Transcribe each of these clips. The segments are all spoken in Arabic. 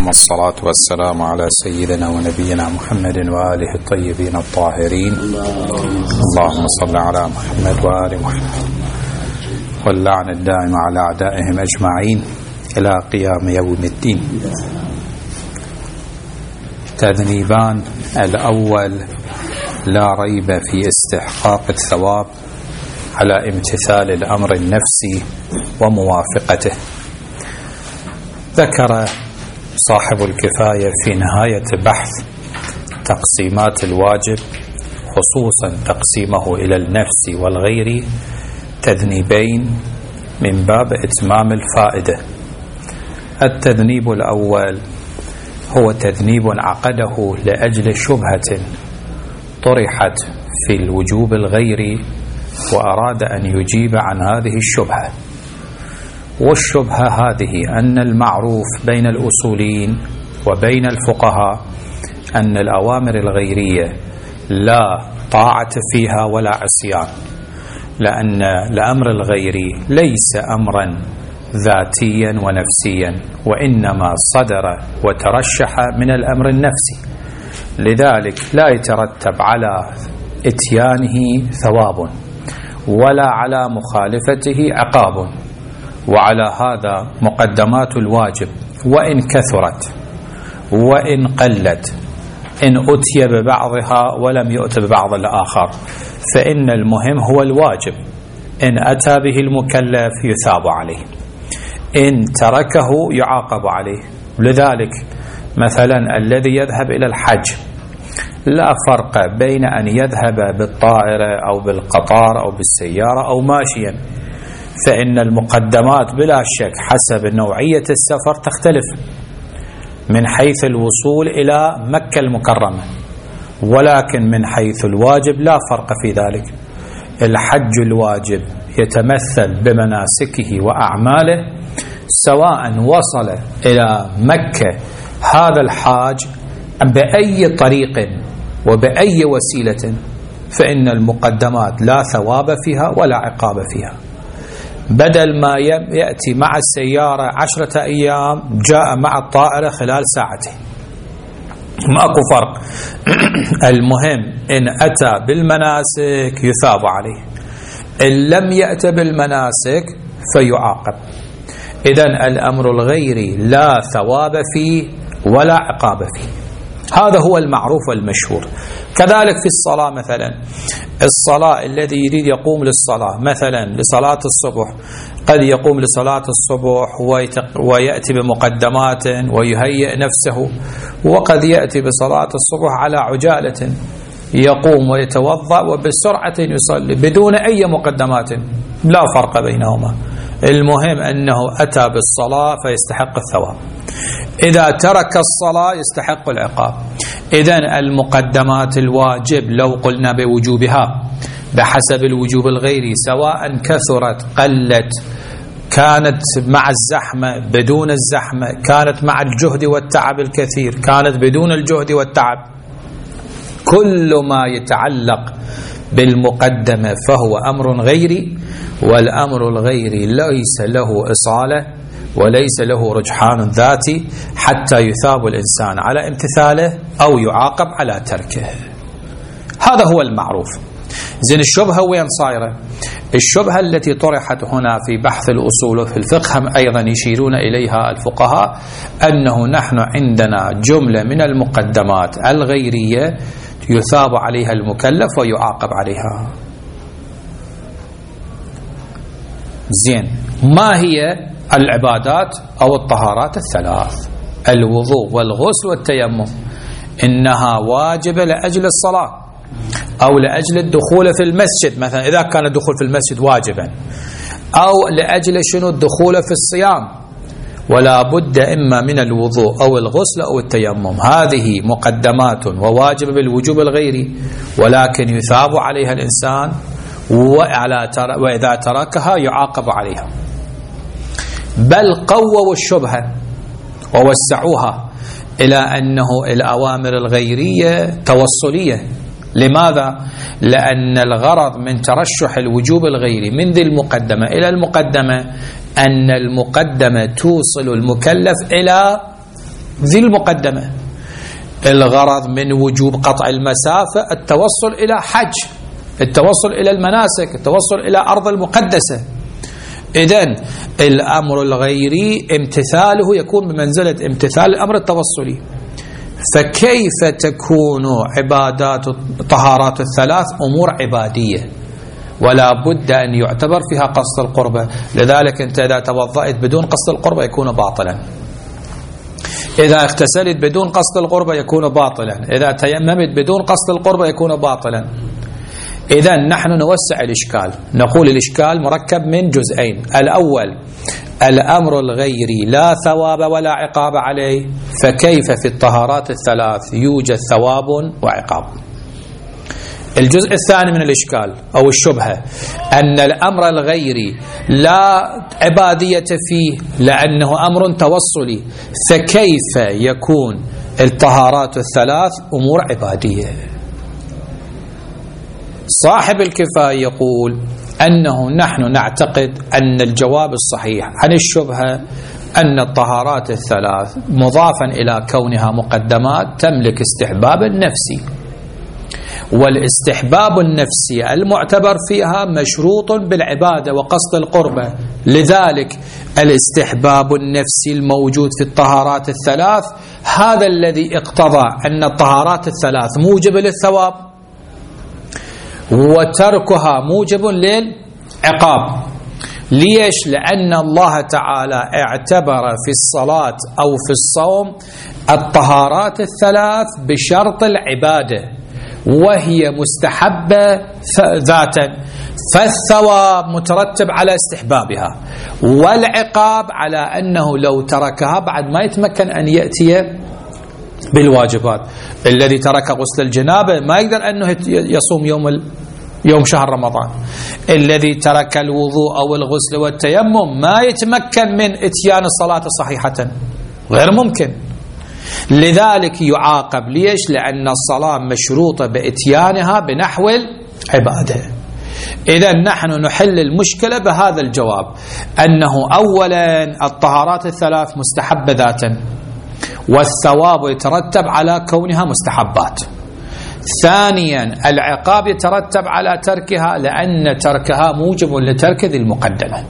ثم الصلاة والسلام على سيدنا ونبينا محمد وآله الطيبين الطاهرين. اللهم صل على محمد وآل محمد واللعن الدائم على أعدائهم أجمعين إلى قيام يوم الدين. تذنيبان: الأول لا ريب في استحقاق الثواب على امتثال الأمر النفسي وموافقته. ذكر صاحب الكفاية في نهاية بحث تقسيمات الواجب، خصوصا تقسيمه إلى النفس والغير، تذنيبين من باب إتمام الفائدة. التذنيب الأول هو تذنيب عقده لأجل شبهة طرحت في الوجوب الغيري وأراد أن يجيب عن هذه الشبهة. والشبهة هذه أن المعروف بين الأصوليين وبين الفقهاء أن الأوامر الغيرية لا طاعة فيها ولا عصيان، لأن الأمر الغيري ليس أمرا ذاتيا ونفسيا، وإنما صدر وترشح من الأمر النفسي، لذلك لا يترتب على إتيانه ثواب ولا على مخالفته عقاب. وعلى هذا مقدمات الواجب وإن كثرت وإن قلت، إن أتي ببعضها ولم يؤت ببعض الآخر، فإن المهم هو الواجب. إن أتى به المكلف يثاب عليه، إن تركه يعاقب عليه. لذلك مثلا الذي يذهب إلى الحج لا فرق بين أن يذهب بالطائرة أو بالقطار أو بالسيارة أو ماشيا، فإن المقدمات بلا شك حسب نوعية السفر تختلف من حيث الوصول إلى مكة المكرمة، ولكن من حيث الواجب لا فرق في ذلك. الحج الواجب يتمثل بمناسكه وأعماله، سواء وصل إلى مكة هذا الحاج بأي طريق وبأي وسيلة، فإن المقدمات لا ثواب فيها ولا عقاب فيها. بدل ما يأتي مع السيارة 10 أيام جاء مع الطائرة خلال ساعتين، ماكو فرق. المهم إن أتى بالمناسك يثاب عليه، إن لم يأت بالمناسك فيعاقب. إذن الأمر الغيري لا ثواب فيه ولا عقاب فيه، هذا هو المعروف والمشهور. كذلك في الصلاة مثلا، الصلاة الذي يريد يقوم للصلاة مثلا لصلاة الصبح، قد يقوم لصلاة الصبح ويأتي بمقدمات ويهيئ نفسه، وقد يأتي بصلاة الصبح على عجالة، يقوم ويتوضأ وبسرعة يصلي بدون أي مقدمات، لا فرق بينهما. المهم أنه أتى بالصلاة فيستحق الثواب، إذا ترك الصلاة يستحق العقاب. إذن المقدمات الواجب لو قلنا بوجوبها بحسب الوجوب الغيري، سواء كثرت قلت، كانت مع الزحمة بدون الزحمة، كانت مع الجهد والتعب الكثير، كانت بدون الجهد والتعب، كل ما يتعلق بالمقدمة فهو أمر غيري. والأمر الغيري ليس له إصالة وليس له رجحان ذاتي حتى يثاب الإنسان على امتثاله أو يعاقب على تركه. هذا هو المعروف. زين، الشبهة وين صايرة؟ الشبهة التي طرحت هنا في بحث الأصول وفي الفقه أيضا يشيرون إليها الفقهاء، أنه نحن عندنا جملة من المقدمات الغيرية يثاب عليها المكلف ويعاقب عليها. زين، ما هي العبادات أو الطهارات الثلاث؟ الوضوء والغسل والتيمم، إنها واجبة لأجل الصلاة أو لأجل الدخول في المسجد، مثلا إذا كان الدخول في المسجد واجبا، أو لأجل شنو الدخول في الصيام، ولا بد إما من الوضوء أو الغسل أو التيمم. هذه مقدمات وواجب بالوجوب الغيري، ولكن يثاب عليها الإنسان، وإذا تركها يعاقب عليها. بل قووا الشبهة ووسعوها إلى أنه الأوامر الغيرية توصلية. لماذا؟ لأن الغرض من ترشح الوجوب الغيري من ذي المقدمة إلى المقدمة أن المقدمة توصل المكلف إلى ذي المقدمة. الغرض من وجوب قطع المسافة التوصل إلى حج، التوصل إلى المناسك، التوصل إلى أرض المقدسة. إذن الأمر الغيري امتثاله يكون بمنزلة امتثال الأمر التوصلي. فكيف تكون عبادات الطهارات الثلاث أمور عبادية ولا بد أن يعتبر فيها قصد القربة؟ لذلك أنت إذا توضأت بدون قصد القربة يكون باطلا، إذا اغتسلت بدون قصد القربة يكون باطلا، إذا تيممت بدون قصد القربة يكون باطلا. إذا نحن نوسع الإشكال، نقول الإشكال مركب من جزئين. الأول الأمر الغيري لا ثواب ولا عقاب عليه، فكيف في الطهارات الثلاث يوجد ثواب وعقاب؟ الجزء الثاني من الإشكال أو الشبهة أن الأمر الغيري لا عبادية فيه لأنه أمر توصلي، فكيف يكون الطهارات الثلاث أمور عبادية؟ صاحب الكفاية يقول أنه نحن نعتقد أن الجواب الصحيح عن الشبهة أن الطهارات الثلاث مضافا إلى كونها مقدمات تملك استحباب النفسي، والاستحباب النفسي المعتبر فيها مشروط بالعبادة وقصد القربة. لذلك الاستحباب النفسي الموجود في الطهارات الثلاث هذا الذي اقتضى أن الطهارات الثلاث موجب للثواب وتركها موجب للعقاب. ليش؟ لأن الله تعالى اعتبر في الصلاة أو في الصوم الطهارات الثلاث بشرط العبادة وهي مستحبة ذاتا، فالثواب مترتب على استحبابها، والعقاب على أنه لو تركها بعد ما يتمكن أن يأتي بالواجبات. الذي ترك غسل الجنابة ما يقدر أنه يصوم يوم شهر رمضان، الذي ترك الوضوء أو الغسل والتيمم ما يتمكن من إتيان الصلاة صحيحة، غير ممكن. لذلك يعاقب. ليش؟ لأن الصلاة مشروطة بإتيانها بنحو العبادة. إذا نحن نحل المشكلة بهذا الجواب، أنه أولا الطهارات الثلاث مستحبة ذاتا والثواب يترتب على كونها مستحبات. ثانيا العقاب يترتب على تركها لأن تركها موجب لترك ذي المقدمة.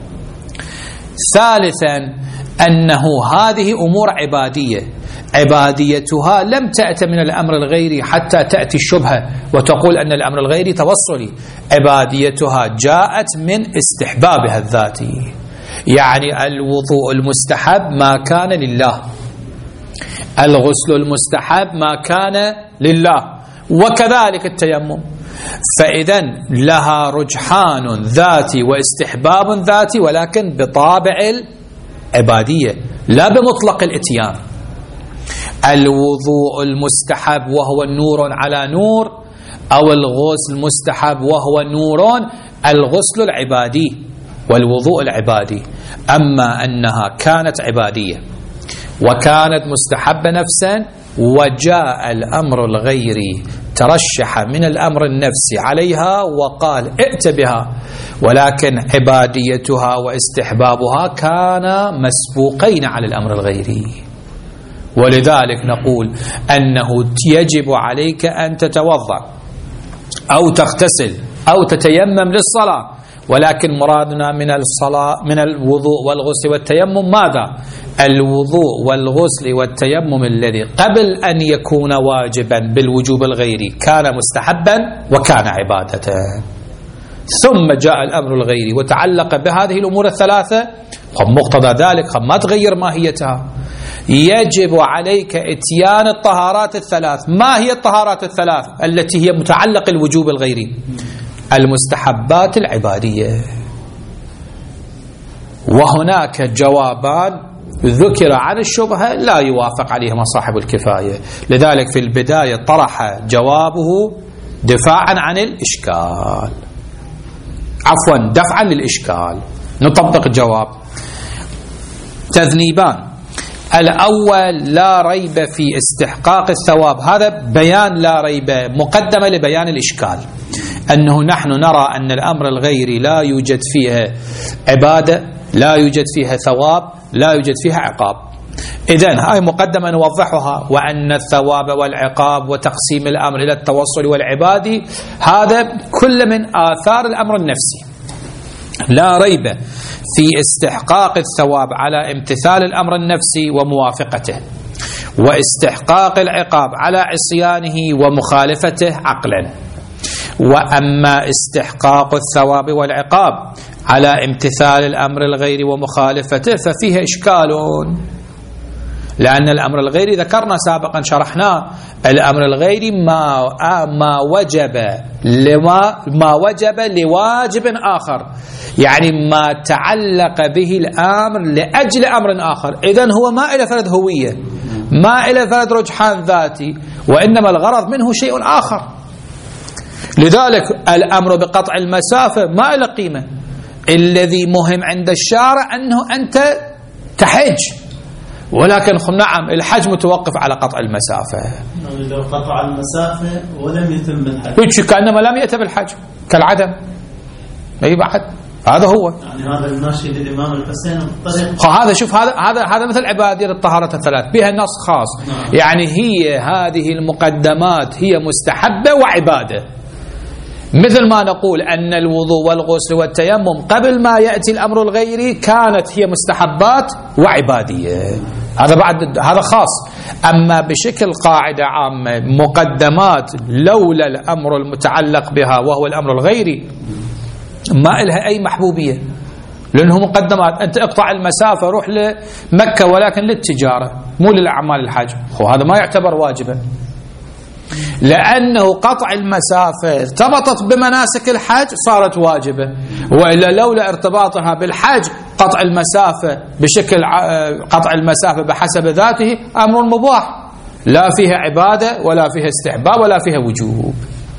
ثالثا أنه هذه أمور عبادية، عباديتها لم تأتي من الأمر الغيري حتى تأتي الشبهة وتقول أن الأمر الغيري توصلي، عباديتها جاءت من استحبابها الذاتي. يعني الوضوء المستحب ما كان لله، الغسل المستحب ما كان لله، وكذلك التيمم. فإذا لها رجحان ذاتي واستحباب ذاتي ولكن بطابع العبادية لا بمطلق الاتيان. الوضوء المستحب وهو نور على نور، أو الغسل المستحب وهو نور، الغسل العبادي والوضوء العبادي. أما أنها كانت عبادية وكانت مستحبة نفسا وجاء الأمر الغيري ترشح من الأمر النفسي عليها وقال ائت بها، ولكن عباديتها واستحبابها كان مسبوقين على الأمر الغيري. ولذلك نقول أنه يجب عليك أن تتوضأ أو تغتسل أو تتيمم للصلاة، ولكن مرادنا من الصلاة من الوضوء والغسل والتيمم ماذا؟ الوضوء والغسل والتيمم الذي قبل أن يكون واجبا بالوجوب الغيري كان مستحبا وكان عبادة، ثم جاء الأمر الغيري وتعلق بهذه الأمور الثلاثة، ومقتضى ذلك ما تغير ماهيتها. يجب عليك اتيان الطهارات الثلاث. ما هي الطهارات الثلاث التي هي متعلق الوجوب الغيري؟ المستحبات العبادية. وهناك جوابان ذكر عن الشبهة لا يوافق عليهما صاحب الكفاية، لذلك في البداية طرح جوابه دفاعا عن الإشكال، عفوا دفعا للإشكال. نطبق الجواب. تذنيبان: الأول لا ريب في استحقاق الثواب، هذا بيان لا ريب مقدمة لبيان الإشكال، أنه نحن نرى أن الأمر الغيري لا يوجد فيها عبادة، لا يوجد فيها ثواب، لا يوجد فيها عقاب. إذن هاي مقدمة نوضحها، وأن الثواب والعقاب وتقسيم الأمر إلى التوصل والعبادي هذا كل من آثار الأمر النفسي. لا ريب في استحقاق الثواب على امتثال الأمر النفسي وموافقته، واستحقاق العقاب على عصيانه ومخالفته عقلا. وأما استحقاق الثواب والعقاب على امتثال الأمر الغيري ومخالفته ففيه إشكال، لأن الأمر الغيري ذكرنا سابقا شرحناه، الأمر الغيري ما وجب لواجب آخر، يعني ما تعلق به الأمر لأجل أمر آخر. إذن هو ما إلى فرد هوية، ما إلى فرد رجحان ذاتي، وإنما الغرض منه شيء آخر. لذلك الأمر بقطع المسافة ما إلى قيمة، الذي مهم عند الشارع أنه أنت تحج، ولكن نعم الحج متوقف على قطع المسافة. لو قطع المسافة ولم يتم الحج كأنما لم يتم الحج كالعدم. أي بعد هذا هو، يعني هذا الماشي للإمام الحسين هذا شوف هذا مثل عبادية الطهارة الثلاث بها نص خاص. يعني هي هذه المقدمات هي مستحبة وعبادة، مثل ما نقول أن الوضوء والغسل والتيمم قبل ما يأتي الأمر الغيري كانت هي مستحبات وعبادية، هذا بعد هذا خاص. أما بشكل قاعدة عامة مقدمات لولا الأمر المتعلق بها وهو الأمر الغيري ما إلها أي محبوبية، لأنه مقدمات. أنت اقطع المسافة روح لمكة ولكن للتجارة مو للأعمال الحج، وهذا ما يعتبر واجبا، لأنه قطع المسافة ارتبطت بمناسك الحج صارت واجبة، وإلا لولا ارتباطها بالحج قطع المسافة بشكل قطع المسافة بحسب ذاته أمر مباح، لا فيها عبادة ولا فيها استحباب ولا فيها وجوب.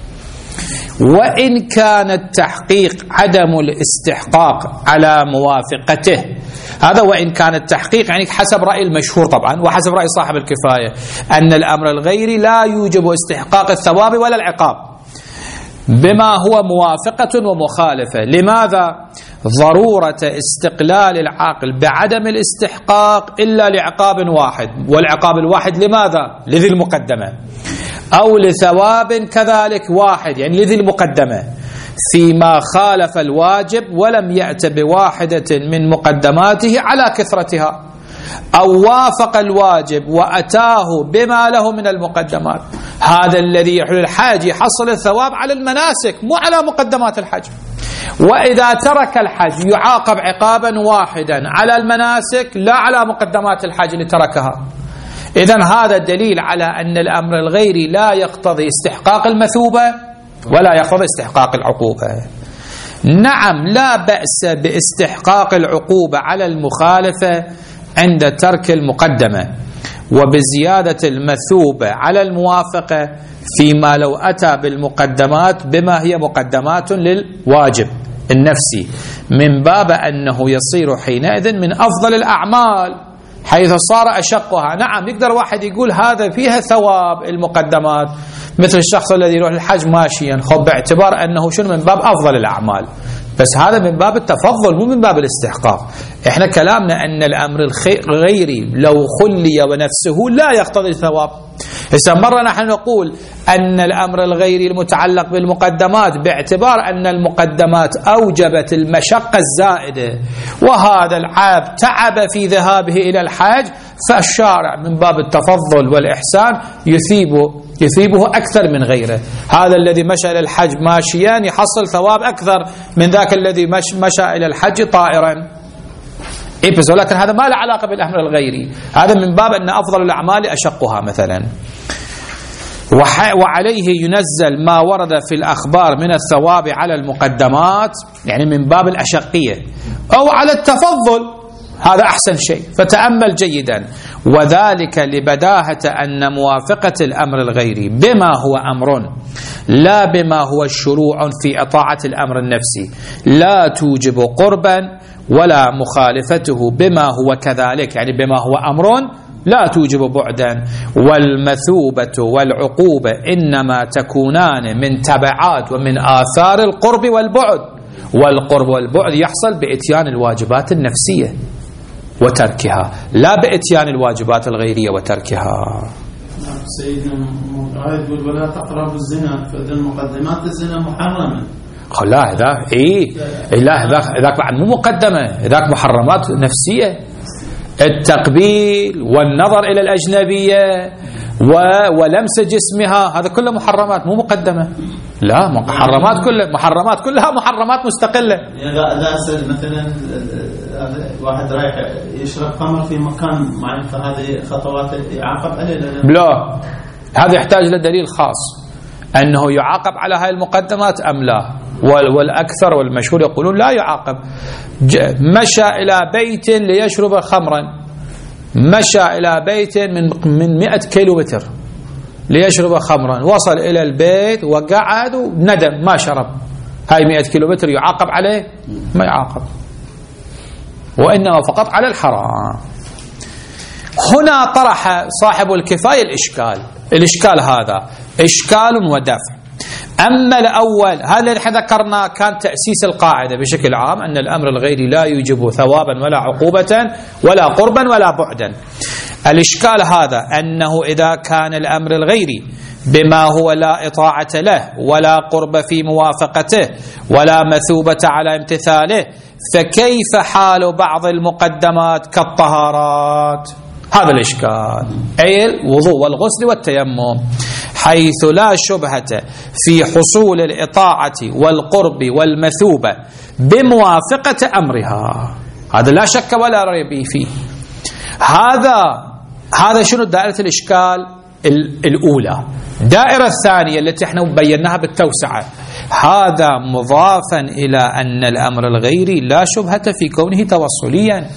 وإن كان التحقيق عدم الاستحقاق على موافقته، هذا وإن كان التحقيق يعني حسب رأي المشهور طبعا وحسب رأي صاحب الكفاية أن الأمر الغيري لا يوجب استحقاق الثواب ولا العقاب بما هو موافقة ومخالفة. لماذا؟ ضرورة استقلال العاقل بعدم الاستحقاق إلا لعقاب واحد، والعقاب الواحد لماذا؟ لذي المقدمة، أو لثواب كذلك واحد يعني لذي المقدمة، فيما خالف الواجب ولم يأت بواحدة من مقدماته على كثرتها، أو وافق الواجب وأتاه بما له من المقدمات. هذا الذي يحل الحاج يحصل الثواب على المناسك مو على مقدمات الحج. وإذا ترك الحج يعاقب عقابا واحدا على المناسك لا على مقدمات الحج اللي تركها. إذن هذا دليل على أن الأمر الغيري لا يقتضي استحقاق المثوبة ولا يقتضي استحقاق العقوبة. نعم لا بأس باستحقاق العقوبة على المخالفة عند ترك المقدمة، وبزيادة المثوبة على الموافقة فيما لو أتى بالمقدمات بما هي مقدمات للواجب النفسي، من باب أنه يصير حينئذ من أفضل الأعمال حيث صار أشقها. نعم يقدر واحد يقول هذا فيها ثواب المقدمات، مثل الشخص الذي يروح الحج ماشيا، خب باعتبار أنه شنو من باب أفضل الأعمال، بس هذا من باب التفضل مو من باب الاستحقاق. احنا كلامنا أن الأمر الغيري لو خلي ونفسه لا يقتضي الثواب. هسه مرة نحن نقول أن الأمر الغيري المتعلق بالمقدمات باعتبار أن المقدمات أوجبت المشقة الزائدة وهذا العاب تعب في ذهابه إلى الحج، فالشارع من باب التفضل والإحسان يثيبه أكثر من غيره. هذا الذي مشى إلى الحج ماشيا يحصل ثواب أكثر من ذاك الذي مشى إلى الحج طائرا. بس ولكن هذا ما له علاقة بالأمر الغيري، هذا من باب أن أفضل الأعمال أشقها مثلا. وعليه ينزل ما ورد في الأخبار من الثواب على المقدمات، يعني من باب الأشقية، أو على التفضل، هذا أحسن شيء. فتأمل جيدا، وذلك لبداهة أن موافقة الأمر الغيري بما هو أمر لا بما هو شروع في إطاعة الأمر النفسي لا توجب قربا، ولا مخالفته بما هو كذلك يعني بما هو أمر لا توجب بعدا. والمثوبة والعقوبة إنما تكونان من تبعات ومن آثار القرب والبعد، والقرب والبعد يحصل بإتيان الواجبات النفسية. وتركها، لا بإتيان الواجبات الغيرية وتركها. سيدنا يقول ولا تقربوا الزنا، فإذا مقدمات الزنا محرمة. لا هذاك لا هذاك بعد مو مقدمة، هذاك محرمات نفسية، التقبيل والنظر إلى الأجنبية ولمس جسمها، هذا كله محرمات مو مقدمة. لا محرمات كلها محرمات مستقلة. إذا مثلا واحد رايح يشرب خمر في مكان معين، فهذه خطوات يعاقب عليه؟ لا، هذا يحتاج لدليل خاص أنه يعاقب على هاي المقدمات أم لا، والأكثر والمشهور يقولون لا يعاقب. مشى إلى بيت ليشرب خمرا، مشى إلى بيت من 100 كيلومتر ليشرب خمرا، وصل إلى البيت وقعد وندم ما شرب، هاي 100 كيلومتر يعاقب عليه؟ ما يعاقب، وإنما فقط على الحرام. هنا طرح صاحب الكفاية الإشكال هذا إشكال ودفع. أما الأول هذا اللي ذكرنا كان تأسيس القاعدة بشكل عام أن الأمر الغيري لا يوجب ثوابا ولا عقوبة ولا قربا ولا بعدا. الإشكال هذا أنه إذا كان الأمر الغيري بما هو لا إطاعة له ولا قرب في موافقته ولا مثوبة على امتثاله، فكيف حال بعض المقدمات كالطهارات؟ هذا الإشكال، أي الوضوء والغسل والتيمم، حيث لا شبهة في حصول الإطاعة والقرب والمثوبة بموافقة أمرها، هذا لا شك ولا ريب فيه. هذا شنو دائرة الإشكال الأولى. دائرة الثانية التي احنا بيناها بالتوسعة، هذا مضافا إلى أن الأمر الغيري لا شبهة في كونه توصليا،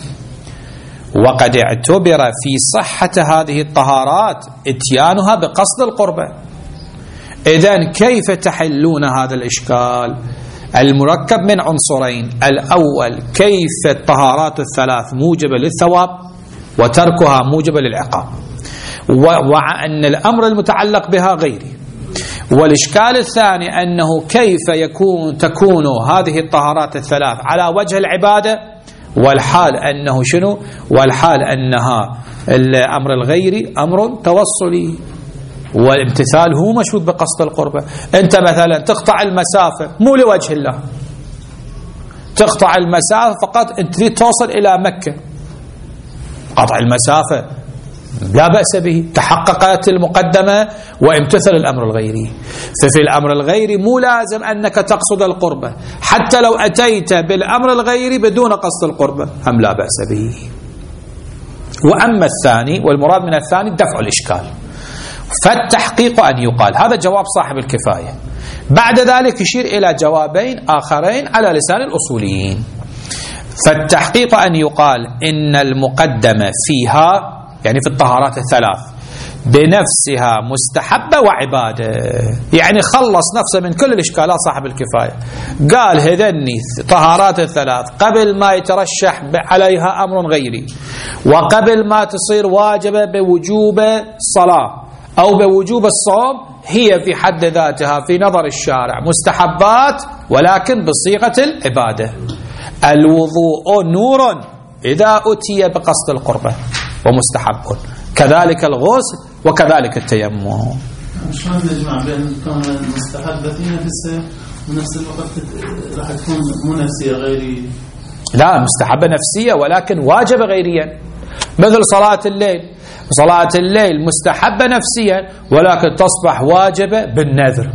وقد اعتبر في صحة هذه الطهارات اتيانها بقصد القربة. إذن كيف تحلون هذا الإشكال المركب من عنصرين؟ الأول، كيف الطهارات الثلاث موجبة للثواب وتركها موجبة للعقاب، وأن الأمر المتعلق بها غيري. والإشكال الثاني أنه كيف تكون هذه الطهارات الثلاث على وجه العبادة، والحال أنه شنو؟ والحال أنها الأمر الغيري أمر توصلي، والامتثال هو مشروط بقصد القربة. أنت مثلا تقطع المسافة مو لوجه الله، تقطع المسافة فقط أنت تريد توصل إلى مكة، قطع المسافة لا بأس به، تحققت المقدمة وامتثل الأمر الغيري. ففي الأمر الغيري مو لازم أنك تقصد القربة، حتى لو أتيت بالأمر الغيري بدون قصد القربة هم لا بأس به. وأما الثاني، والمراد من الثاني دفع الإشكال، فالتحقيق أن يقال، هذا جواب صاحب الكفاية. بعد ذلك يشير إلى جوابين آخرين على لسان الأصوليين. فالتحقيق أن يقال إن المقدمة فيها، يعني في الطهارات الثلاث، بنفسها مستحبة وعبادة، يعني خلص نفسه من كل الإشكالات صاحب الكفاية. قال هذني طهارات الثلاث قبل ما يترشح عليها أمر غيري، وقبل ما تصير واجبة بوجوب الصلاة أو بوجوب الصوم، هي في حد ذاتها في نظر الشارع مستحبات ولكن بصيغة العبادة. الوضوء نور إذا أتي بقصد القربة ومستحب، كذلك الغسل وكذلك التيمم. شلون نجمع بين كون المستحبة في نفسها ونفس الوقت راح تكون مو نفسية غيري؟ لا، مستحبة نفسية ولكن واجبة غيريا، مثل صلاة الليل. صلاة الليل مستحبة نفسيا ولكن تصبح واجبة بالنذر،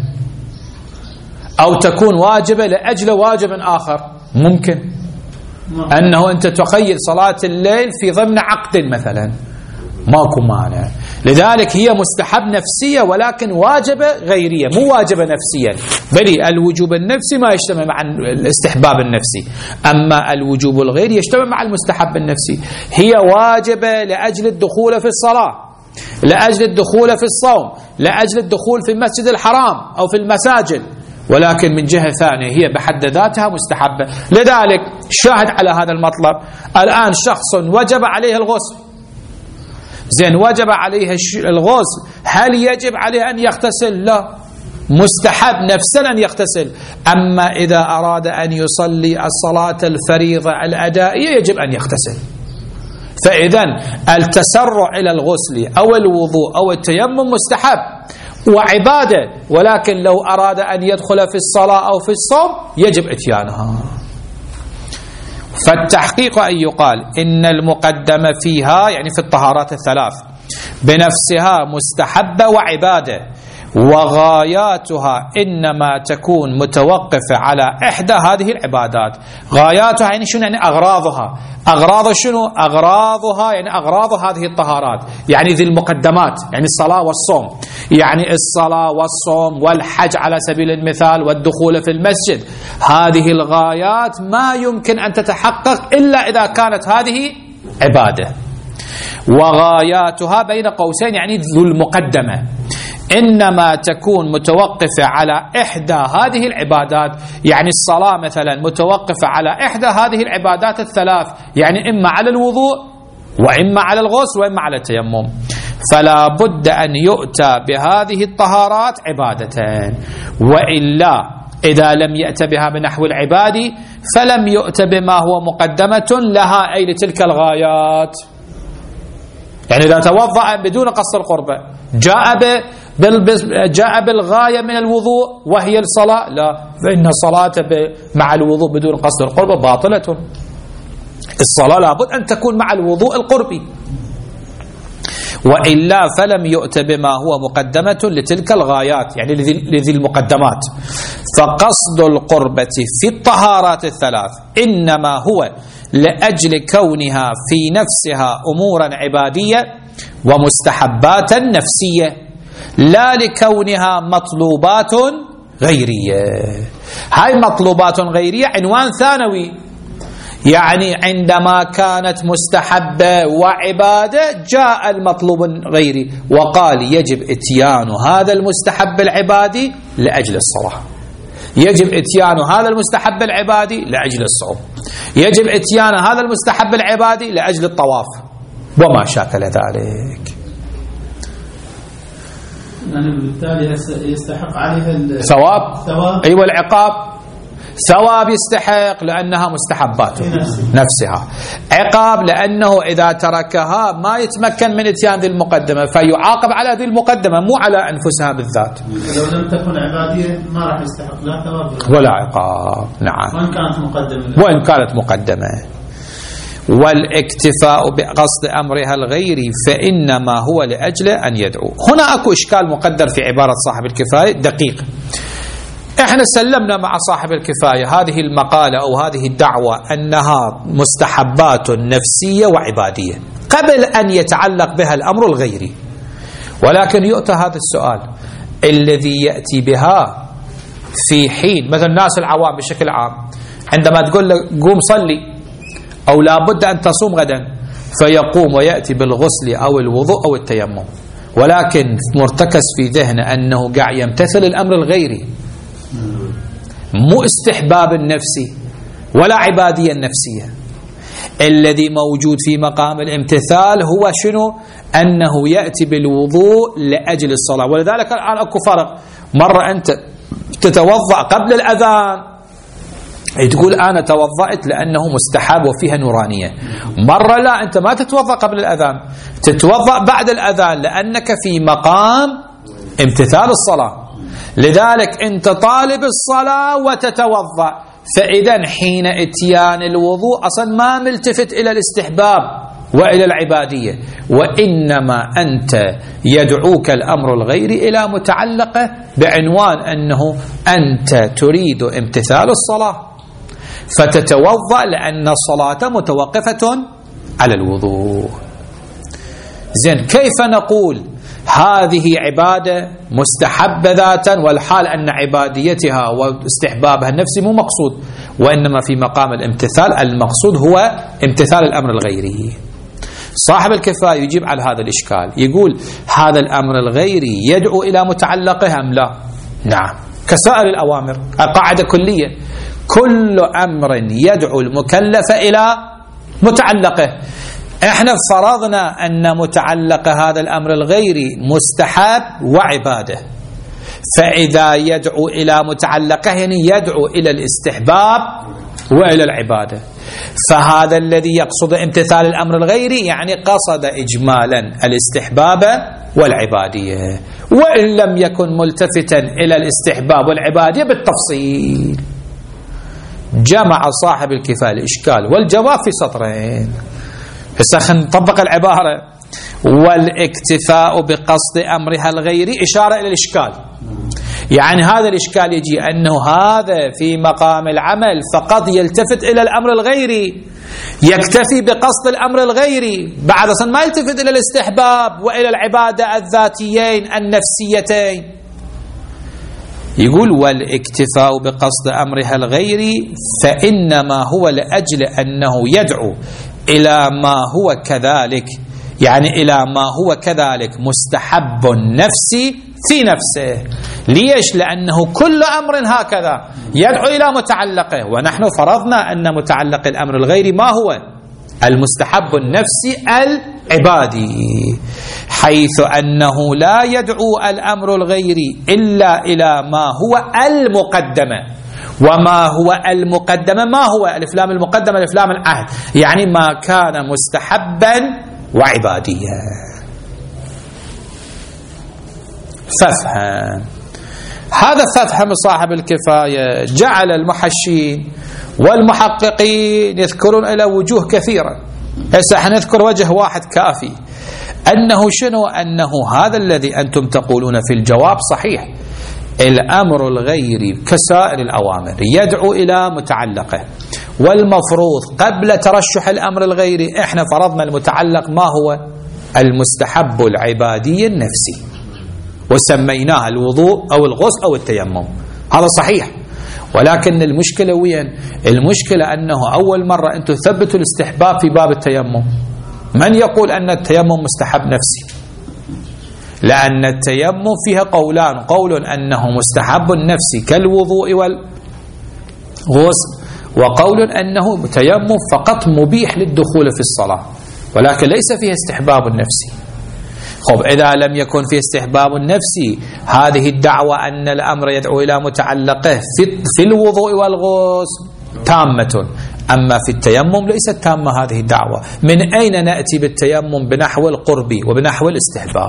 أو تكون واجبة لأجل واجب آخر. ممكن أنه أنت تخيل صلاة الليل في ضمن عقد مثلا، ماكو مانع. لذلك هي مستحب نفسية ولكن واجبة غيرية، مو واجبة نفسيا. بل الوجوب النفسي ما يجتمع مع الاستحباب النفسي، أما الوجوب الغيري يجتمع مع المستحب النفسي. هي واجبة لأجل الدخول في الصلاة، لأجل الدخول في الصوم، لأجل الدخول في المسجد الحرام أو في المساجد، ولكن من جهة ثانية هي بحد ذاتها مستحبة. لذلك شاهد على هذا المطلب، الآن شخص وجب عليه الغسل، زين وجب عليه الغسل، هل يجب عليه أن يغتسل؟ لا، مستحب نفسا أن يغتسل. أما إذا أراد أن يصلي الصلاة الفريضة الأدائية يجب أن يغتسل. فإذا التسرع إلى الغسل أو الوضوء أو التيمم مستحب وعبادة، ولكن لو أراد أن يدخل في الصلاة أو في الصوم يجب إتيانها. فالتحقيق أن يقال إن المقدم فيها يعني في الطهارات الثلاث بنفسها مستحبة وعبادة، وغاياتها إنما تكون متوقفة على إحدى هذه العبادات. غاياتها يعني شنو؟ يعني أغراضها. أغراض شنو؟ أغراضها يعني أغراض هذه الطهارات، يعني ذي المقدمات، يعني الصلاة والصوم، يعني الصلاة والصوم والحج على سبيل المثال والدخول في المسجد. هذه الغايات ما يمكن أن تتحقق إلا إذا كانت هذه عبادة. وغاياتها بين قوسين يعني ذو المقدمة إنما تكون متوقفة على إحدى هذه العبادات، يعني الصلاة مثلا متوقفة على إحدى هذه العبادات الثلاث، يعني إما على الوضوء وإما على الغسل وإما على التيمم. فلا بد أن يؤتى بهذه الطهارات عبادتين، وإلا إذا لم يأت بها بنحو العباد فلم يؤت بما هو مقدمة لها أي لتلك الغايات. يعني إذا توضأ بدون قصد القربة جاء بالغاية من الوضوء وهي الصلاة، لا، فإن الصلاة مع الوضوء بدون قصد القربة باطلة. الصلاة لابد أن تكون مع الوضوء القربي، وإلا فلم يؤت بما هو مقدمة لتلك الغايات يعني لذي المقدمات. فقصد القربة في الطهارات الثلاث إنما هو لأجل كونها في نفسها أمورا عبادية ومستحبات نفسية، لا لكونها مطلوبات غيرية. هاي مطلوبات غيرية عنوان ثانوي، يعني عندما كانت مستحبة وعبادة جاء المطلوب الغيري وقال يجب اتيان هذا المستحب العبادي لأجل الصلاة، يجب اتيان هذا المستحب العبادي لأجل الصوم، يجب اتيان هذا المستحب العبادي لأجل الطواف وما شاكل ذلك. يعني بالتالي يستحق عليها الثواب. أيوة العقاب. ثواب يستحق لأنها مستحبات نفسها، عقاب لأنه إذا تركها ما يتمكن من اتيان ذي المقدمة فيعاقب على ذي المقدمة مو على أنفسها بالذات. لو لم تكن عبادية ما راح يستحق لا ثواب ولا عقاب. نعم، وإن كانت مقدمة. والاكتفاء بقصد أمرها الغيري فإنما هو لأجل أن يدعو. هنا أكو إشكال مقدر في عبارة صاحب الكفاية دقيق. احنا سلمنا مع صاحب الكفاية هذه المقالة أو هذه الدعوة أنها مستحبات نفسية وعبادية قبل أن يتعلق بها الأمر الغيري، ولكن يؤتى هذا السؤال الذي يأتي بها في حين مثل الناس العوام بشكل عام عندما تقول له قوم صلي أو لابد أن تصوم غدا فيقوم ويأتي بالغسل أو الوضوء أو التيمم، ولكن مرتكز في ذهنه أنه قاعد يمتثل الأمر الغيري، مو استحباب النفسي ولا عبادية النفسية. الذي موجود في مقام الامتثال هو شنو؟ أنه يأتي بالوضوء لأجل الصلاة. ولذلك الآن أكو فرق، مرة أنت تتوضأ قبل الأذان تقول أنا توضأت لأنه مستحب وفيها نورانية، مرة لا، أنت ما تتوضأ قبل الأذان، تتوضأ بعد الأذان لأنك في مقام امتثال الصلاة. لذلك أنت طالب الصلاة وتتوضأ، فإذا حين اتيان الوضوء أصلا ما ملتفت إلى الاستحباب وإلى العبادية، وإنما أنت يدعوك الأمر الغيري إلى متعلقة بعنوان أنه أنت تريد امتثال الصلاة فتتوضأ لأن الصلاة متوقفة على الوضوء. زين، كيف نقول هذه عبادة مستحبة ذاتا والحال أن عباديتها واستحبابها النفسي مو مقصود، وإنما في مقام الامتثال المقصود هو امتثال الأمر الغيري؟ صاحب الكفاية يجيب على هذا الإشكال، يقول هذا الأمر الغيري يدعو إلى متعلقه أم لا؟ نعم، كسائر الأوامر، قاعدة كلية، كل أمر يدعو المكلف إلى متعلقه. احنا فرضنا أن متعلق هذا الأمر الغيري مستحب وعبادة، فإذا يدعو إلى متعلقه يعني يدعو إلى الاستحباب وإلى العبادة. فهذا الذي يقصد امتثال الأمر الغيري يعني قصد إجمالا الاستحباب والعبادية، وإن لم يكن ملتفتا إلى الاستحباب والعبادية بالتفصيل. جمع صاحب الكفاية الإشكال والجواب في سطرين. هسه نطبق العبارة: والاكتفاء بقصد أمرها الغيري إشارة إلى الإشكال، يعني هذا الإشكال يجي أنه هذا في مقام العمل فقط يلتفت إلى الأمر الغيري، يكتفي بقصد الأمر الغيري، بعد أصلا ما يلتفت إلى الاستحباب وإلى العبادة الذاتيين النفسيتين. يقول: والاكتفاء بقصد أمرها الغيري فإنما هو لأجل أنه يدعو إلى ما هو كذلك، يعني إلى ما هو كذلك مستحب نفسي في نفسه. ليش؟ لأنه كل أمر هكذا يدعو إلى متعلقه، ونحن فرضنا أن متعلق الأمر الغيري ما هو؟ المستحب النفسي العبادي، حيث أنه لا يدعو الأمر الغيري إلا إلى ما هو المقدمة. وما هو المقدمة؟ ما هو الإفلام المقدمة؟ الإفلام العهد، يعني ما كان مستحبا وعبادية. فافهم هذا، فافهم صاحب الكفاية. جعل المحشين والمحققين يذكرون إلى وجوه كثيرة، هسه حنذكر وجه واحد كافي، أنه شنو؟ أنه هذا الذي أنتم تقولون في الجواب صحيح، الأمر الغيري كسائر الأوامر يدعو إلى متعلقه، والمفروض قبل ترشح الأمر الغيري احنا فرضنا المتعلق ما هو؟ المستحب العبادي النفسي، وسميناه الوضوء أو الغسل أو التيمم. هذا صحيح، ولكن المشكلة وين؟ المشكلة أنه أول مرة أنتم ثبتوا الاستحباب في باب التيمم. من يقول أن التيمم مستحب نفسي؟ لأن التيمم فيها قولان: قول أنه مستحب نفسي كالوضوء والغسل، وقول أنه تيمم فقط مبيح للدخول في الصلاة، ولكن ليس فيه استحباب نفسي. خب إذا لم يكن فيه استحباب نفسي، هذه الدعوة أن الأمر يدعو إلى متعلقه في الوضوء والغسل تامة، أما في التيمم ليست تامة هذه الدعوة. من أين نأتي بالتيمم بنحو القرب وبنحو الاستحباب؟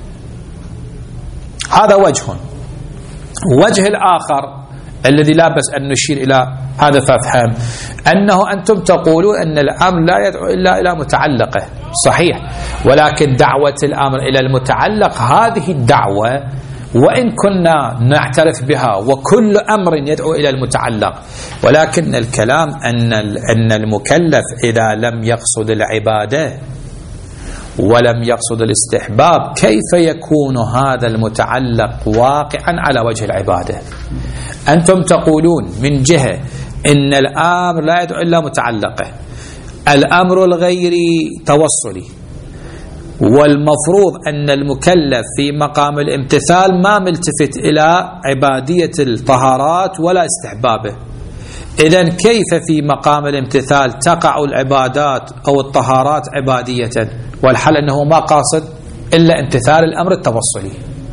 هذا وجه. وجه الآخر الذي لا بس أن نشير إلى هذا فافهم، أنه أنتم تقولون أن الأمر لا يدعو إلا إلى متعلقه، صحيح، ولكن دعوة الأمر إلى المتعلق هذه الدعوة وإن كنا نعترف بها وكل أمر يدعو إلى المتعلق، ولكن الكلام أن المكلف إذا لم يقصد العبادة ولم يقصد الاستحباب كيف يكون هذا المتعلق واقعا على وجه العبادة؟ أنتم تقولون من جهة إن الأمر لا يدعو إلا متعلقه، الأمر الغيري توصلي، والمفروض أن المكلف في مقام الامتثال ما ملتفت إلى عبادية الطهارات ولا استحبابه. إذن كيف في مقام الامتثال تقع العبادات أو الطهارات عبادية، والحل أنه ما قاصد إلا امتثال الأمر التوصلي؟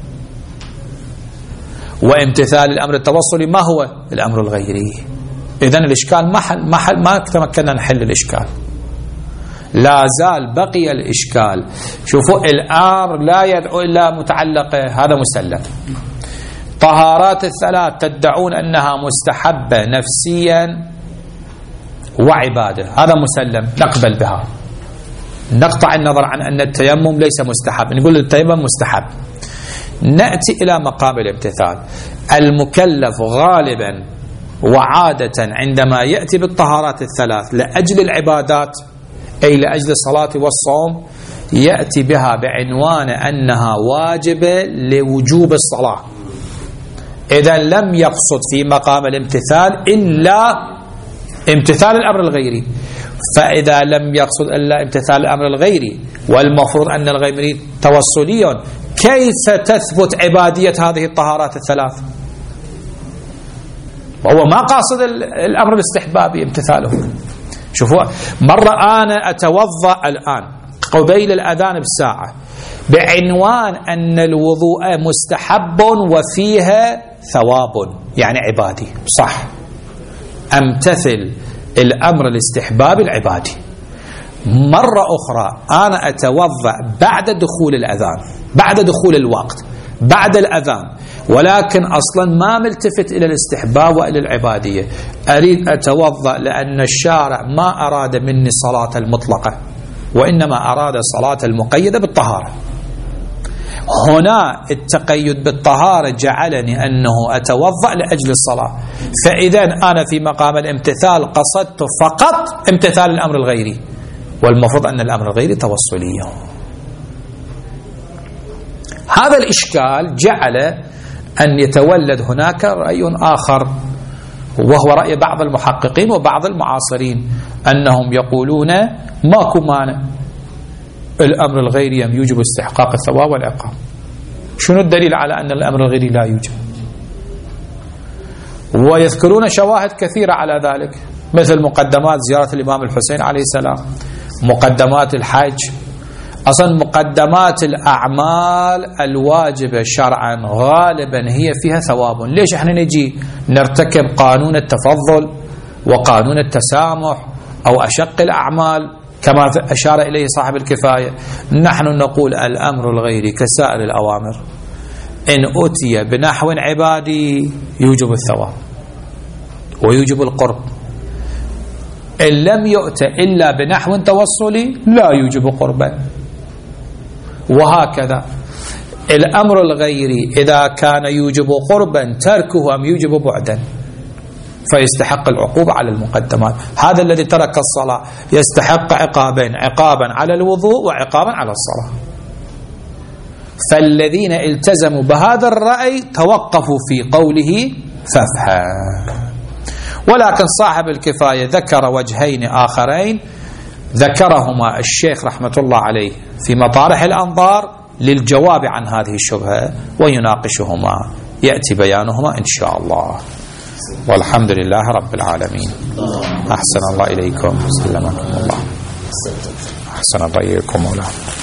وامتثال الأمر التوصلي ما هو؟ الأمر الغيري. إذن الإشكال ما تمكننا نحل الإشكال، لا زال بقي الإشكال. شوفوا، الأمر لا يدعو إلا متعلقه، هذا مسلم. طهارات الثلاث تدعون أنها مستحبة نفسيا وعبادة، هذا مسلم، نقبل بها، نقطع النظر عن أن التيمم ليس مستحب، نقول التيمم مستحب. نأتي إلى مقام الامتثال. المكلف غالبا وعادة عندما يأتي بالطهارات الثلاث لأجل العبادات، أي لأجل الصلاة والصوم، يأتي بها بعنوان أنها واجبة لوجوب الصلاة. إذا لم يقصد في مقام الامتثال إلا امتثال الأمر الغيري، فإذا لم يقصد إلا امتثال الأمر الغيري والمفروض أن الغيري توصلي، كيف تثبت عبادية هذه الطهارات الثلاث؟ وهو ما قاصد الأمر الاستحبابي امتثاله. شوفوا، مرة أنا أتوضأ الآن قبيل الأذان بساعة بعنوان أن الوضوء مستحب وفيها ثواب، يعني عبادي، صح، أمتثل الأمر الاستحباب العبادي. مرة أخرى أنا أتوضأ بعد دخول الأذان، بعد دخول الوقت، بعد الأذان، ولكن أصلا ما ملتفت إلى الاستحباب وإلى العبادية، أريد أتوضأ لأن الشارع ما أراد مني الصلاة المطلقة، وإنما أراد الصلاة المقيدة بالطهارة. هنا التقيد بالطهارة جعلني أنه أتوضأ لأجل الصلاة، فإذا أنا في مقام الامتثال قصدت فقط امتثال الأمر الغيري، والمفروض أن الأمر الغيري توصلي. هذا الإشكال جعل أن يتولد هناك رأي آخر، وهو رأي بعض المحققين وبعض المعاصرين، أنهم يقولون ماكو مانع الأمر الغيري يوجب استحقاق الثواب والعقاب. شنو الدليل على أن الأمر الغيري لا يوجب؟ ويذكرون شواهد كثيرة على ذلك، مثل مقدمات زيارة الإمام الحسين عليه السلام، مقدمات الحج. أصلا مقدمات الأعمال الواجبة شرعا غالبا هي فيها ثواب. ليش احنا نجي نرتكب قانون التفضل وقانون التسامح أو أشق الأعمال كما أشار إليه صاحب الكفاية؟ نحن نقول الأمر الغيري كسائر الأوامر، إن أتي بنحو عبادي يوجب الثواب ويوجب القرب، إن لم يؤت إلا بنحو توصلي لا يوجب قربا. وهكذا الأمر الغيري إذا كان يوجب قربا تركه أم يوجب بعدا فيستحق العقوبة على المقدمات. هذا الذي ترك الصلاة يستحق عقابين، عقابا على الوضوء وعقابا على الصلاة. فالذين التزموا بهذا الرأي توقفوا في قوله فافهم. ولكن صاحب الكفاية ذكر وجهين آخرين ذكرهما الشيخ رحمة الله عليه في مطارح الأنظار للجواب عن هذه الشبهة، ويناقشهما يأتي بيانهما إن شاء الله. والحمد لله رب العالمين. أحسن الله إليكم، سلمكم الله، أحسن الله إليكم مولانا.